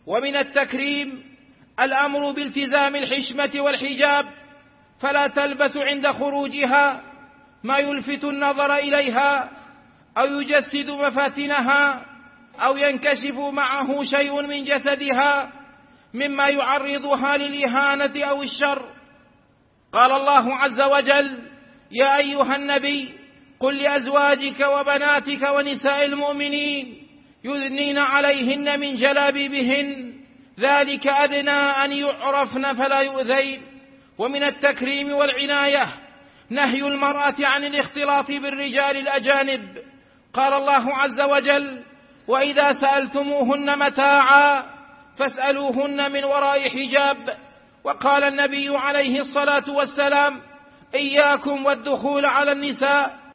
ومن التكريم الأمر بالتزام الحشمة والحجاب، فلا تلبس عند خروجها ما يلفت النظر إليها أو يجسد مفاتنها أو ينكشف معه شيء من جسدها مما يعرضها للإهانة أو الشر. قال الله عز وجل: يا أيها النبي قل لأزواجك وبناتك ونساء المؤمنين يدنين عليهن من جلابيبهن ذلك أدنى أن يعرفن فلا يؤذين. ومن التكريم والعناية نهي المرأة عن الاختلاط بالرجال الأجانب. قال الله عز وجل: وإذا سألتموهن متاعا فاسألوهن من وراء حجاب. وقال النبي عليه الصلاة والسلام: إياكم والدخول على النساء